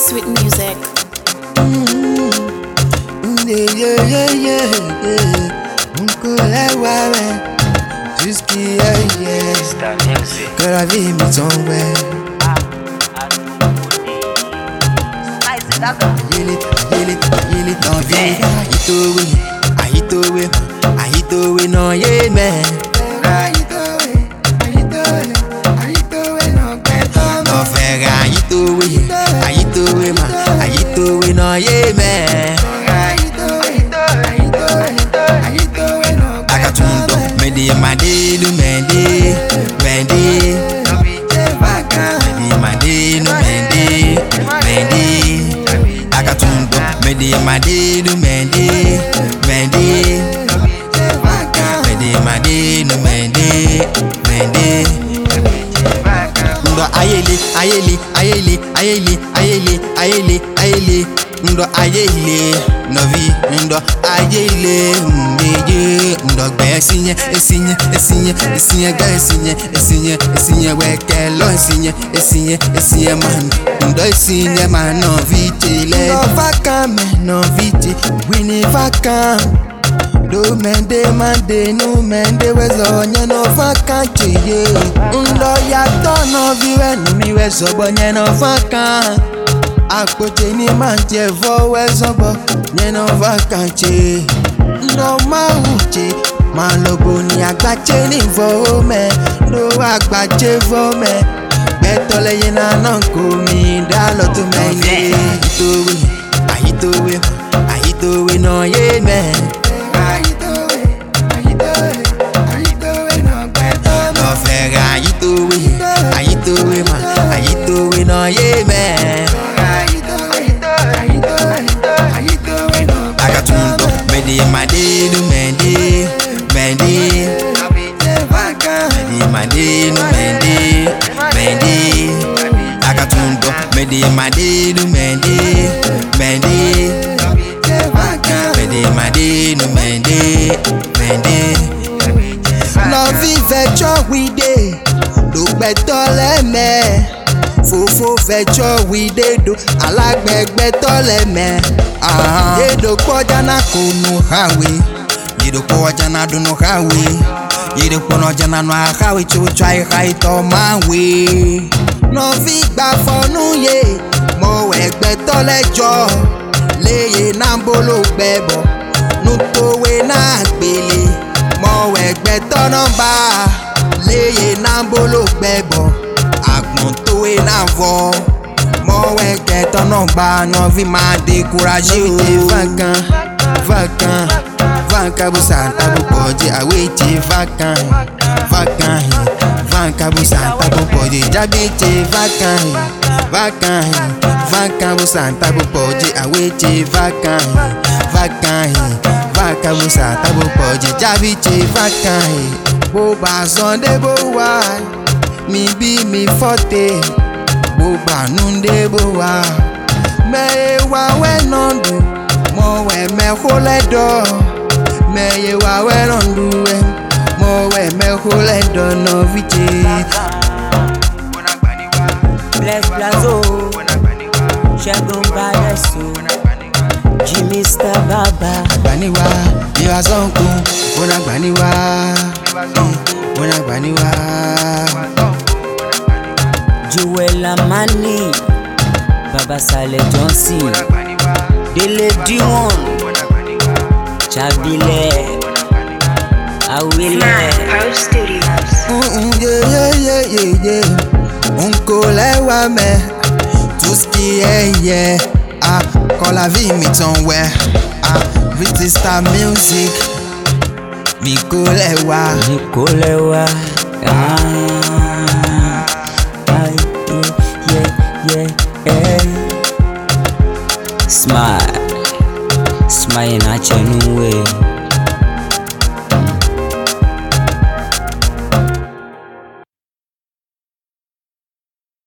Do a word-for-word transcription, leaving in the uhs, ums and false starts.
sweet music. Mm-hmm. Yeah, yeah, yeah, yeah, yeah. Uncle, I want jusqu'y yeah, yeah. Que la vie me tombe. Yili, yili, yili, don't vie. Ahitowe, ahitowe, ahitowe, no, yeah, man. Ahitowe, ahitowe, ahitowe, no, beto. No, fega, ahitowe, ahitowe, ma, ahitowe, no, yeah, man. Akatundo, mende, mande, du, mende, mende. Mende, mande, du, mende, mende. Akatundo, mende, mande, du, mende, mende. Mende, mande, du, mende, mende. Ndo ayele, ayele, ayele, ayele, ayele, ayele, ayele. Ndo ayele, novi, ndo ayele, mbeye. Ndo gbe esinye, esinye, esinye, esinye, ga esinye, esinye, esinye, weke lo esinye, esinye, esinye man. Ndo esinye man, no vite le. Ndo vakam, no vite, wini vakam. Do mende mande, no mende wezo, nye no vakam cheye. Ndo yato no viwe, numi wezo, bo nye no vakam. Akpoche ni manje vo wezobo nyeno vakanche ndo mauche malobo ni agbache ni vo me ndo agbache vo me betole yena nanko mi dalo to me ahitowe ahitowe ahitowe no ye me ahitowe ahitowe ahitowe no beto no fega ahitowe ahitowe ma ahitowe no ye me. Mende, mande, du, mende, mende. Mende, mande, du, mende, mende. Akatundo, mende, mande, du, mende, mende. Mende, mande, du, mende, mende. Love vecho we dey, do better le me. Fofo vecho we dey do, alagbegbe tole me. Ah, yedo koja na kunu hawe, yedo koja na duno hawe, yedo kono jana no hawe chuchai hai to mawe. No vigba fonu ye, mo egbe tole jo, leye nambolo bebo, nutowe na gbele, mo egbe tono ba, leye nambolo bebo, agbon towe na vo. Mo weke tono ba no vi ma décourager o vacan vacan vacan bu santa bu poje awete vacan vacan vacan bu santa bu poje jabete vacan vacan vacan bu santa bu poje awete vacan vacan vacan bu santa bu poje jabete vacan bo ba sonde bo wa mi bi mi forte. Boba nunde boa me wa we nondu mo we me hole do me wa we nondu mo we me hole do no vite Bless Blazo Shagun Bareso Jimmy Star Baba Baniwa you are zonku ona baniwa ona baniwa Joella Mani Baba Saleh Johnson Dele Dion Chabile Awile Mm-mm, yeah, yeah, yeah, yeah, yeah. Uncle Ewa me tout ce qui est yeah. Ah, quand la vie me tombe ouais. Ah, Vite Star Music Nicole Ewa Nicole Ewa Ah Yeah, yeah. Smile, smile in a genuine way.